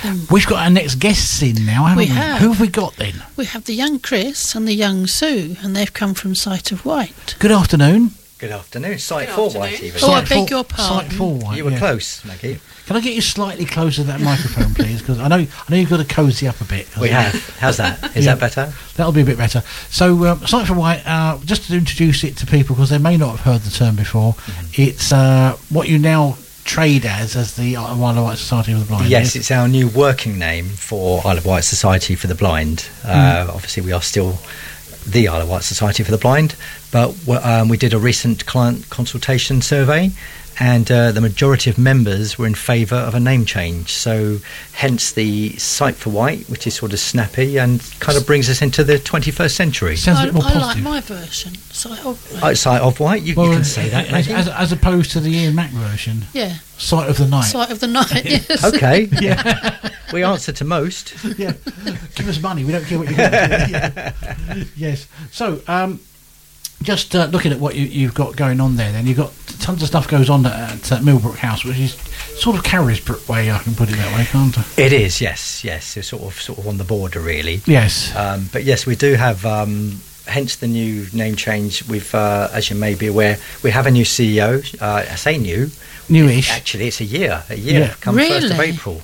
We've got our next guests in now, haven't we? Who have we got then? We have the young Chris and the young Sue, and they've come from Sight of White. Good afternoon. Good afternoon. Sight for White, even. Oh, I beg your pardon. Sight for White. You were close, Maggie. Can I get you slightly closer to that microphone, please? Because I know you've got to cosy up a bit. We have. How's that? Is that better? That'll be a bit better. So, Sight for White, just to introduce it to people, because they may not have heard the term before, it's what you now trade as the Isle of Wight Society for the Blind. Yes, it's our new working name for Isle of Wight Society for the Blind. Obviously, we are still the Isle of Wight Society for the Blind, but we did a recent client consultation survey, and the majority of members were in favour of a name change. So hence the Sight for White, which is sort of snappy and kind of brings us into the 21st century. Sounds a bit more positive. I like my version, Sight of White. Sight of White, you can say that. As opposed to the Ian Mack version. Yeah. Sight of the Night. Sight of the Night, yes. Okay. Yeah. We answer to most. Yeah. Give us money, we don't care what you want. Yes. So, just looking at what you've got going on there, then you've got tons of stuff goes on at Millbrook House, which is sort of Carisbrooke way, I can put it that way, can't I? It is, yes. It's sort of on the border, really. Yes. But yes, we do have, hence the new name change. We've, as you may be aware, we have a new CEO. I say new. Newish. Actually, it's a year. Come Really? 1st of April.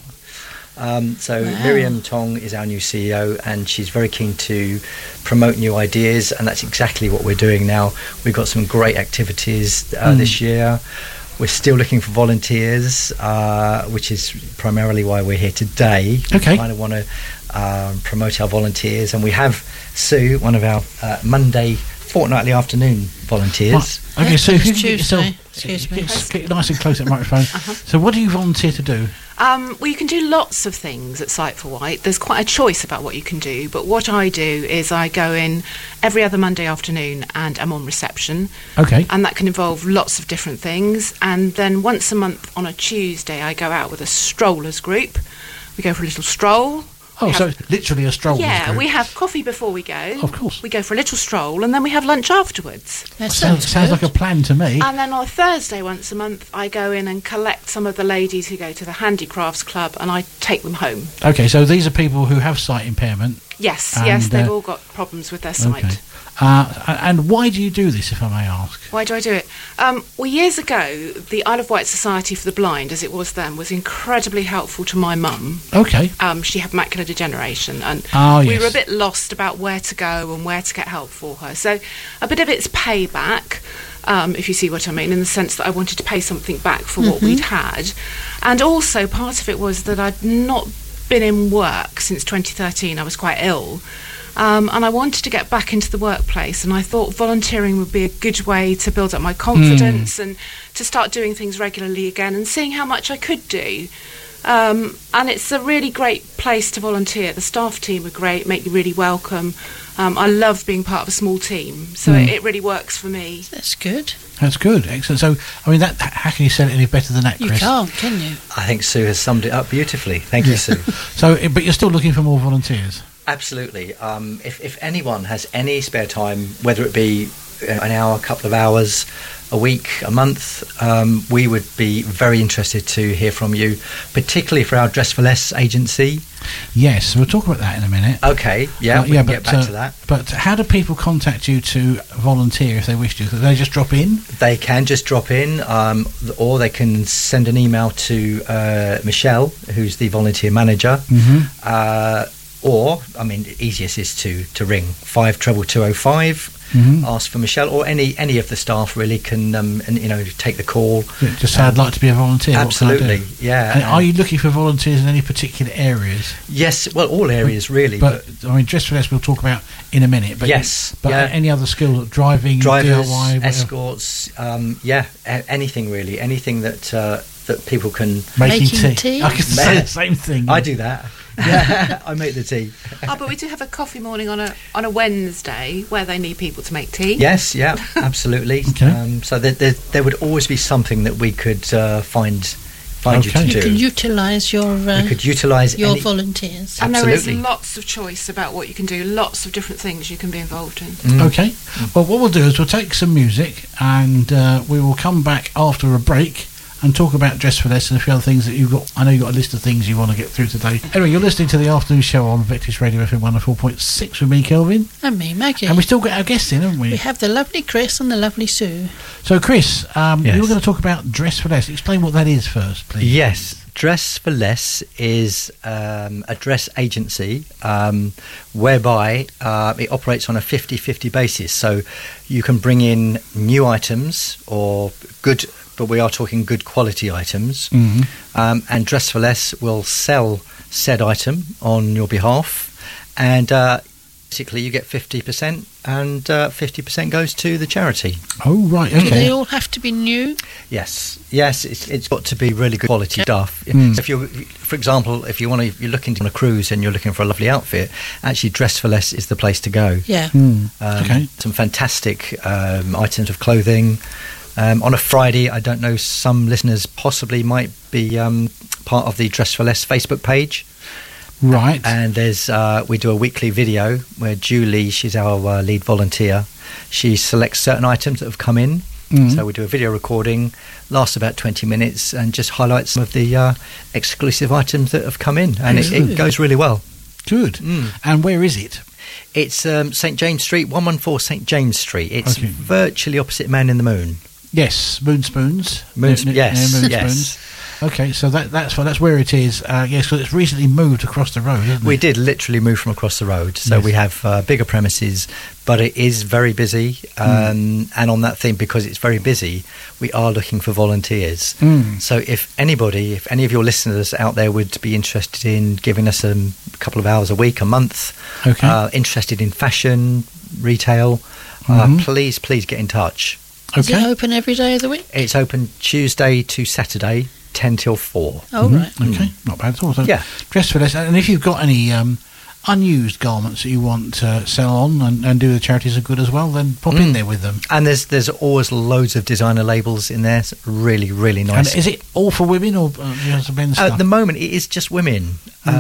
So Wow. Miriam Tong is our new CEO, and she's very keen to promote new ideas, and that's exactly what we're doing now. We've got some great activities this year. We're still looking for volunteers, which is primarily why we're here today. Okay. We kind of want to promote our volunteers, and we have Sue, one of our Monday fortnightly afternoon volunteers. Right. Okay, so if you can get Tuesday. yourself Excuse me. get nice and close to the microphone. So what do you volunteer to do? Well, you can do lots of things at Sight for White. There's quite a choice about what you can do, but what I do is I go in every other Monday afternoon and I'm on reception. Okay. And that can involve lots of different things. And then once a month on a Tuesday, I go out with a strollers group. We go for a little stroll. Oh, so it's literally a stroll. Yeah, we have coffee before we go. Of course. We go for a little stroll and then we have lunch afterwards. That Sounds good. like a plan to me. And then on a Thursday once a month, I go in and collect some of the ladies who go to the Handicrafts Club and I take them home. Okay, so these are people who have sight impairment. Yes, And, they've all got problems with their sight. Okay. And why do you do this, if I may ask? Why do I do it? Well, years ago, the Isle of Wight Society for the Blind, as it was then, was incredibly helpful to my mum. Okay. She had macular degeneration, and we yes. were a bit lost about where to go and where to get help for her. So a bit of it's payback, if you see what I mean, in the sense that I wanted to pay something back for what we'd had. And also part of it was that I'd not been in work since 2013. I was quite ill. And I wanted to get back into the workplace, and I thought volunteering would be a good way to build up my confidence and to start doing things regularly again and seeing how much I could do. And it's a really great place to volunteer. The staff team are great, make you really welcome. I love being part of a small team, so it really works for me. That's good. That's good. Excellent. So, I mean, how can you sell it any better than that, Chris? You can't, can you? I think Sue has summed it up beautifully. Thank you, Sue. So, but you're still looking for more volunteers? Absolutely. If anyone has any spare time, whether it be an hour, a couple of hours, a week, a month, we would be very interested to hear from you, particularly for our Dress for Less agency. Yes, we'll talk about that in a minute. Okay, we can get back to that. But how do people contact you to volunteer if they wish to? Can they just drop in? They can just drop in, or they can send an email to Michelle, who's the volunteer manager. Or, I mean, the easiest is to ring 522205, ask for Michelle, or any of the staff really can, take the call. Just say, I'd like to be a volunteer. Absolutely, What can I do? yeah. And are you looking for volunteers in any particular areas? Yes, well, all areas really. But I mean, Dress for Less we'll talk about in a minute. But yes. But any other skills, drivers, DIY, whatever. escorts, anything really, anything that people can... Making tea? I can say the same thing. I do that. Yeah, I make the tea. But we do have a coffee morning on a Wednesday where they need people to make tea. Yes, yeah, absolutely. Okay. So there would always be something that we could find you to do. You can utilise your we could utilise your any volunteers. And there is Absolutely. lots of choice about what you can do, lots of different things you can be involved in. Okay. Well, what we'll do is we'll take some music and we will come back after a break and talk about Dress for Less and a few other things that you've got. I know you've got a list of things you want to get through today. Anyway, you're listening to the afternoon show on Vectis Radio FM 104.6 with me, Kelvin. And me, Maggie. And we still got our guests in, haven't we? We have the lovely Chris and the lovely Sue. So, Chris, Yes. you were going to talk about Dress for Less. Explain what that is first, please. Yes, Dress for Less is a dress agency whereby it operates on a 50-50 basis. So you can bring in new items or good, but we are talking good quality items. And Dress for Less will sell said item on your behalf, and basically you get 50% and 50% goes to the charity. Oh, right, Do they okay. all have to be new? Yes, it's got to be really good quality stuff. So if you're, for example, if you're looking on a cruise and you're looking for a lovely outfit, actually Dress for Less is the place to go. Yeah. Okay. Some fantastic items of clothing. On a Friday, I don't know, some listeners possibly might be part of the Dress for Less Facebook page. Right. And there's we do a weekly video where Julie, she's our lead volunteer, she selects certain items that have come in. So we do a video recording, lasts about 20 minutes, and just highlights some of the exclusive items that have come in, and it goes really well. Good. And where is it? It's St James Street, 114 St James Street. It's Okay. virtually opposite Man in the Moon. Yes, Moon Spoons. Yes, Moon yes. Spoons. Okay, so that's where it is. Yes, so it's recently moved across the road, isn't We it? did literally move from across the road, so Yes. we have bigger premises, but it is very busy. And on that theme, because it's very busy, we are looking for volunteers. So if any of your listeners out there would be interested in giving us a couple of hours a week, a month, Okay. interested in fashion, retail, please get in touch. Is it Okay. open every day of the week? It's open Tuesday to Saturday, 10 till 4. Oh, right. Okay, not bad at all. So Yeah. Dress for Less. And if you've got any unused garments that you want to sell on and do the charities are good as well, then pop in there with them. And there's always loads of designer labels in there. It's really, really nice. And is it all for women or just men's stuff? At the moment, it is just women.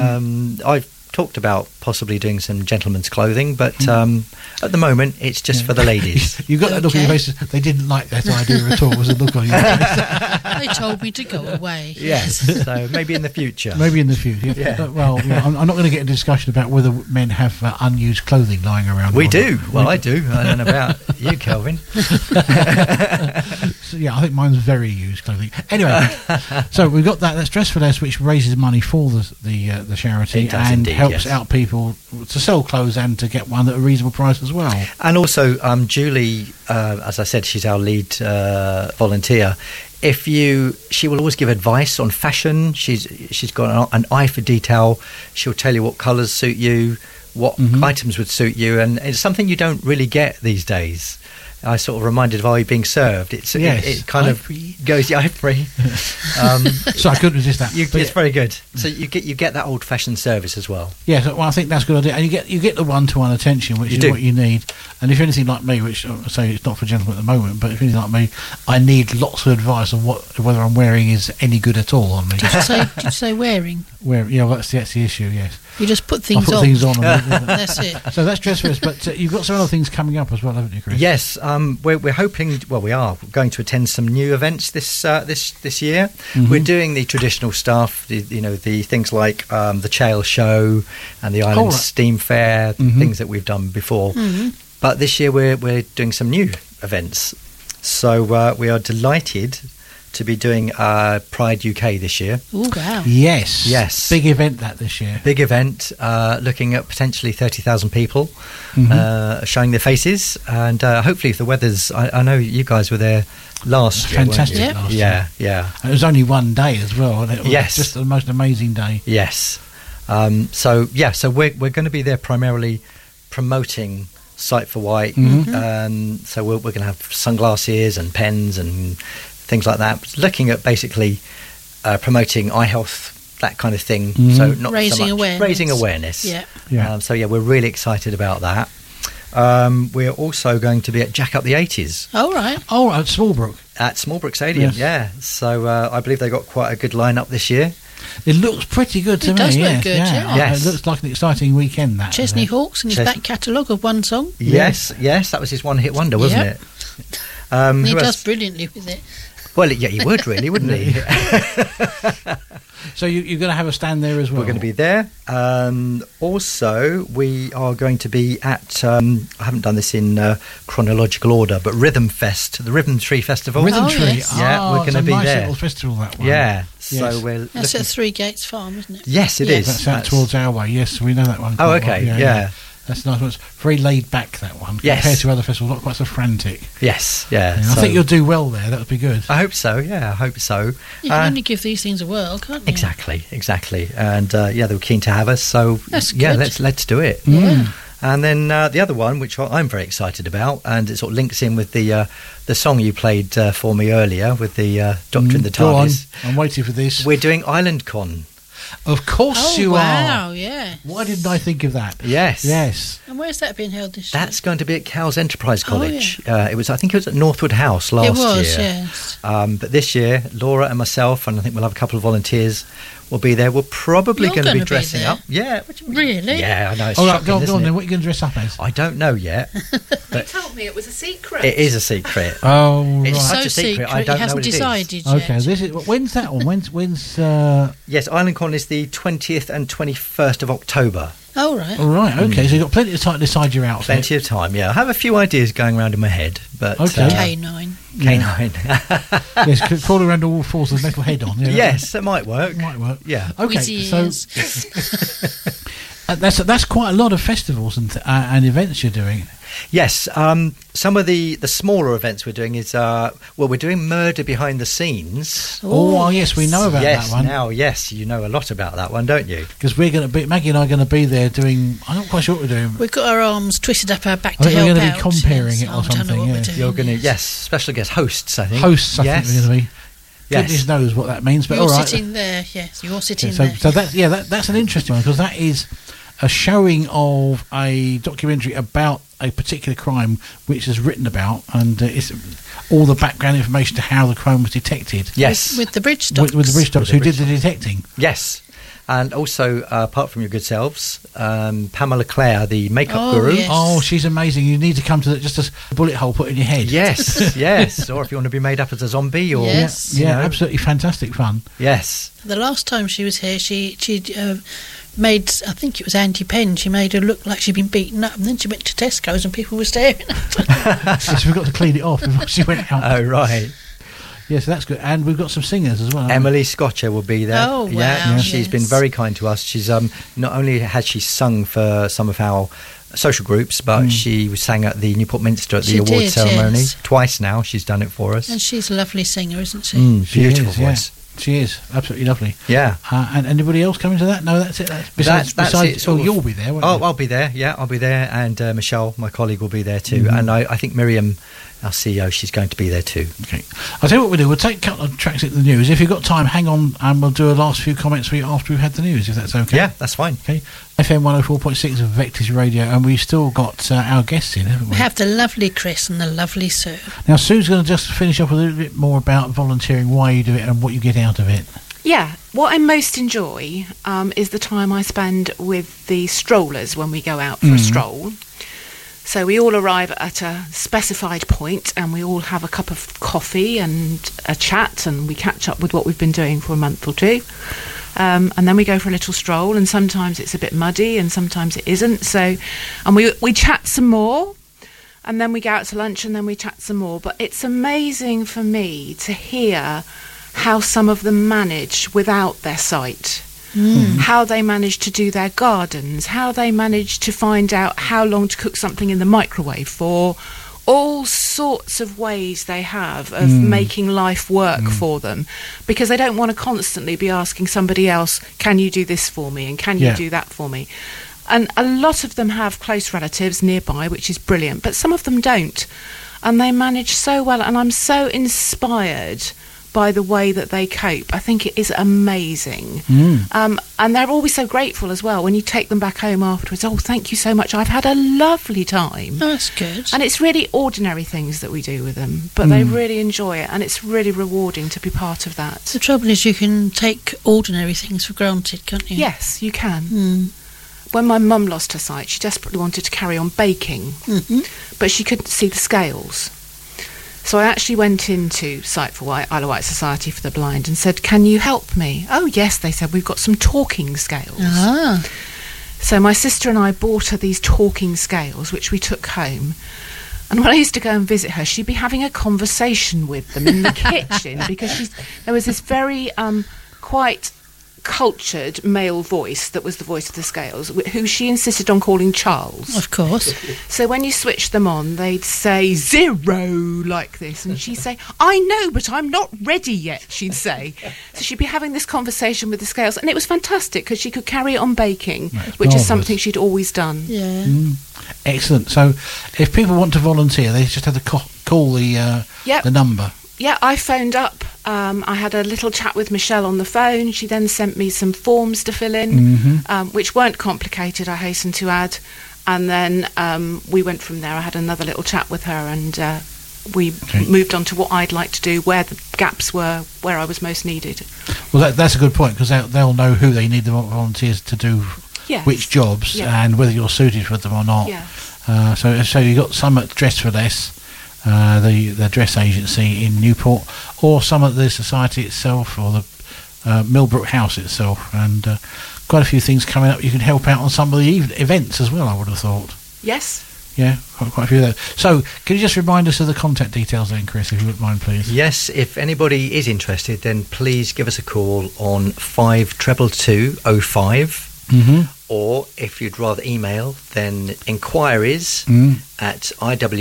I've talked about possibly doing some gentlemen's clothing, but at the moment, it's just for the ladies. You got that look on your Okay. face. They didn't like that idea at all. Was a look on your face. They told me to go away. Yes, so maybe in the future. Maybe in the future. Yeah. But, well, I'm not going to get a discussion about whether men have unused clothing lying around. We or do. not. Well, I do. I don't know about you, Kelvin. So, yeah, I think mine's very used clothing. Anyway, so we've got that. That's Dress for Less, which raises money for the charity It does and indeed, helps yes. out people to sell clothes and to get one at a reasonable price as well. And also, Julie, as I said, she's our lead volunteer. She will always give advice on fashion. She's got an eye for detail. She'll tell you what colours suit you, what items would suit you, and it's something you don't really get these days. I sort of reminded of Are You Being Served? It kind of Ivory. goes ivory. So I couldn't resist that. But It's very good. So you get that old fashioned service as well. yeah, so, well, I think that's a good idea, and you get the one-to-one attention, which You is do. what you need. And if you're anything like me, which I say it's not for gentlemen at the moment, but if you're anything like me, I need lots of advice on whether I'm wearing is any good at all on me. Did you say wearing? Well, that's the issue. Yes, You just put I things put on. things on. That's it. So that's Dress for Less, but you've got some other things coming up as well, haven't you, Chris? Yes, we're hoping. Well, we are going to attend some new events this year. We're doing the traditional stuff, the things like the Chail Show and the Island right. Steam Fair, things that we've done before. But this year we're doing some new events. So we are delighted to be doing Pride UK this year. Oh, wow. Yes. Big event this year. Big event, looking at potentially 30,000 people showing their faces, and hopefully if the weather's... I know you guys were there last year, weren't Fantastic you? Yep. last year. Yeah. And it was only one day as well, and it was Yes. just the most amazing day. Yes. So we're going to be there primarily promoting Sight for White. So we're going to have sunglasses and pens and things like that, looking at basically promoting eye health, that kind of thing. So not Raising so much awareness. raising awareness. Yeah. Yeah. We're really excited about that. We're also going to be at Jack Up the 80s All right. Oh, at Smallbrook. at Smallbrook Stadium. Yes. Yeah. So I believe they got quite a good lineup this year. It looks pretty good to It me. does look yes, good, yeah. Yes. It looks like an exciting weekend. That Chesney isn't it? Hawks and his Chesney- back catalogue of one song. Yes, that was his one-hit wonder, wasn't Yep. it? And he Who does else? brilliantly with it. Well, yeah, he would really, wouldn't he? So you're going to have a stand there as well? We're going to be there. Also, we are going to be at, I haven't done this in chronological order, but Rhythm Fest, the Rhythm Tree Festival. Rhythm Oh, Tree. yes. Yeah, we're it's gonna a be nice there. little festival, that one. Yeah, Yes. so we're That's looking- at Three Gates Farm, isn't it? Yes, it Yeah. is. That's out towards our way. Yes, we know that one. Oh, quite okay, well. yeah. That's a nice one. It's very laid back, that one. Yes. Compared to other festivals, not quite so frantic. Yes, yeah. Yeah, I think you'll do well there. That would be good. I hope so, yeah, I hope so. You can only give these things a whirl, can't you? Exactly. And yeah, they were keen to have us, so That's yeah, good. let's do it. Yeah. And then the other one, which I'm very excited about, and it sort of links in with the song you played for me earlier with the Doctor in the Go on. TARDIS. I'm waiting for this. We're doing Island Con. Of course Oh, you wow, are. yeah. Why didn't I think of that? Yes. Yes. And where's that being held this year? That's going to be at Cowes Enterprise Oh, College. I think it was at Northwood House last It was, year. yes. But this year, Laura and myself, and I think we'll have a couple of volunteers, will be there. We're probably You're going to be gonna be dressing there? up. Yeah. What do you mean? Really? Yeah, I know. It's All right, shocking, go on isn't then. it? What are you going to dress up as? I don't know yet. You told me it was a secret. It is a secret. Oh, It's right. such So a secret, I he don't know hasn't what it is. decided yet. Okay, this is when's that one? When's Yes, Island Con is the 20th and 21st of October. Oh, right. all right, okay, so you've got plenty of time to decide your outfit. Plenty of time, yeah. I have a few ideas going around in my head, but... Okay. K9. K9. Yes, crawl around all fours with a metal head on. Yeah, Yes, that might work. might work. Yeah. Okay, Wheezy so ears. that's quite a lot of festivals and events you're doing. Yes, some of the smaller events we're doing is, we're doing Murder Behind the Scenes. Oh, well, yes, we know about Yes, that one. now, yes, you know a lot about that one, don't you? Because we're going to be, Maggie and I are going to be there doing, I'm not quite sure what we're doing. We've got our arms twisted up our back I to think we're help gonna be out. comparing yes. it or I don't know something, what yeah. we're doing. You're going to, yes. yes, special guest hosts, I think. Hosts, I yes. think we're going to be. Yes. Goodness knows what that means, but You're all right. sitting there, yes. You're sitting So, there. so that's an interesting one because that is a showing of a documentary about a particular crime which is written about, and it's all the background information to how the crime was detected. Yes. With the bridge stocks. With the bridge dogs who With the did the detecting. Yes. And also, apart from your good selves, Pamela Clare, the makeup Oh, guru. yes. Oh, she's amazing. You need to come to just a bullet hole put in your head. Yes, yes. Or if you want to be made up as a zombie, or Yes. Yeah, you know. absolutely fantastic fun. Yes, The last time she was here, she made, I think it was Andy Penn, she made her look like she'd been beaten up, and then she went to Tesco's and people were staring at her. Yes, we've got to clean it off before she went out. oh right. Yes, that's good. And we've got some singers as well. haven't we? Emily Scotcher will be there. Oh, Yeah, wow, she's been yes. very kind to us. She's not only has she sung for some of our social groups, but she sang at the Newport Minster at the She award did, ceremony yes. twice now. She's done it for us. And she's a lovely singer, isn't she? She Beautiful is, yeah. voice. She is absolutely lovely. Yeah. And anybody else coming to that? No, that's it. That's it, sort of. you'll be there. Won't Oh, you? I'll be there. Yeah, I'll be there, and Michelle, my colleague, will be there too. And I think Miriam, our CEO, she's going to be there too. Okay. I'll tell you what we'll do. We'll take a couple of tracks at the news. If you've got time, hang on, and we'll do a last few comments for you after we've had the news, if that's okay. Yeah, that's fine. Okay. FM 104.6 of Vectis Radio, and we've still got our guests in, haven't we? We have the lovely Chris and the lovely Sue. Now, Sue's going to just finish off with a little bit more about volunteering, why you do it, and what you get out of it. Yeah, what I most enjoy is the time I spend with the strollers when we go out for a stroll. So we all arrive at a specified point and we all have a cup of coffee and a chat, and we catch up with what we've been doing for a month or two. And then we go for a little stroll, and sometimes it's a bit muddy and sometimes it isn't. So, and we chat some more, and then we go out to lunch and then we chat some more. But it's amazing for me to hear how some of them manage without their sight. How they manage to do their gardens, how they manage to find out how long to cook something in the microwave for, all sorts of ways they have of making life work for them, because they don't want to constantly be asking somebody else, can you do this for me and can you do that for me? And a lot of them have close relatives nearby, which is brilliant, but some of them don't, and they manage so well, and I'm so inspired by the way that they cope. I think it is amazing. And they're always so grateful as well when you take them back home afterwards. Oh, thank you so much. I've had a lovely time. Oh, that's good. And it's really ordinary things that we do with them, but they really enjoy it, and it's really rewarding to be part of that. The trouble is you can take ordinary things for granted, can't you? Yes, you can. Mm. When my mum lost her sight, she desperately wanted to carry on baking, but she couldn't see the scales. So I actually went into Sight for Wight, Isle of Wight Society for the Blind, and said, "Can you help me?" "Oh yes," they said, "we've got some talking scales." Ah. So my sister and I bought her these talking scales, which we took home. And when I used to go and visit her, she'd be having a conversation with them in the kitchen, because there was this very quite cultured male voice that was the voice of the scales, who she insisted on calling Charles. Of course. So when you switched them on, they'd say 0 like this, and she'd say, "I know, but I'm not ready yet," she'd say. So she'd be having this conversation with the scales, and it was fantastic because she could carry it on baking, That's which marvellous. is something she'd always done. Yeah. Excellent. So, if people want to volunteer, they just have to call the Yep. the number. Yeah, I phoned up. I had a little chat with Michelle on the phone. She then sent me some forms to fill in, which weren't complicated, I hasten to add. And then we went from there. I had another little chat with her, and we moved on to what I'd like to do, where the gaps were, where I was most needed. Well, that's a good point, because they'll know who they need the volunteers to do Yes. which jobs, Yeah. and whether you're suited for them or not. Yeah. So you got some at Dress for Less, the dress agency in Newport, or some at the society itself, or the Millbrook House itself, and quite a few things coming up. You can help out on some of the events as well, I would have thought. Yes. Yeah, quite a few of those. So, can you just remind us of the contact details then, Chris, if you wouldn't mind, please? Yes, if anybody is interested, then please give us a call on 522205. Mm-hmm. Or if you'd rather email, then inquiries at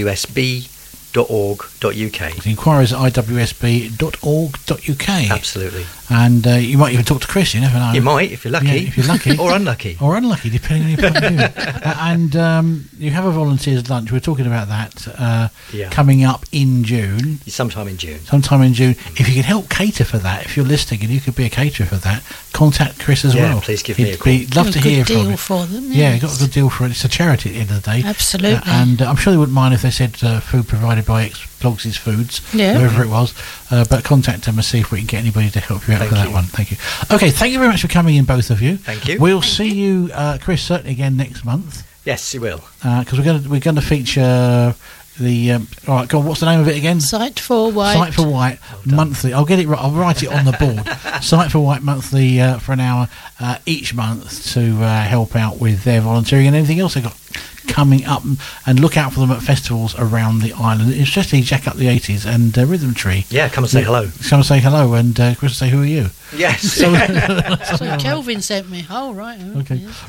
iwsb.org.uk. Inquiries at iwsb.org.uk. Absolutely. And you might even talk to Chris, you never know. You might, if you're lucky. Yeah, if you're lucky. Or unlucky. Or unlucky, depending on your point of view. And you have a volunteers lunch. We're talking about that coming up in June. Sometime in June. Sometime in June. If you can help cater for that, if you're listening and you could be a caterer for that, contact Chris as well. Please give me a call. He'd love to hear from you. Good deal for them. Yeah, got a good deal for it. It's a charity at the end of the day. Absolutely. And I'm sure they wouldn't mind if they said food provided by Blogs' Foods, Yeah. whoever it was. But contact them and see if we can get anybody to help you out Thank for that you. one. Thank you. Okay, thank you very much for coming in, both of you. Thank you. We'll see you, Chris, certainly again next month, Yes, you will. because we're going to feature the. All right, go on, what's the name of it again? Sight for Wight. Sight for Wight monthly. I'll get it right. I'll write it on the board. Sight for Wight monthly for an hour each month to help out with their volunteering and anything else they've got coming up, and look out for them at festivals around the island, especially Jack Up the 80s and Rhythm Tree. Yeah, come and say hello. Come and say hello, and Chris will say, who are you? Yes. So Kelvin sent me. Oh, right. Oh, Okay. yeah.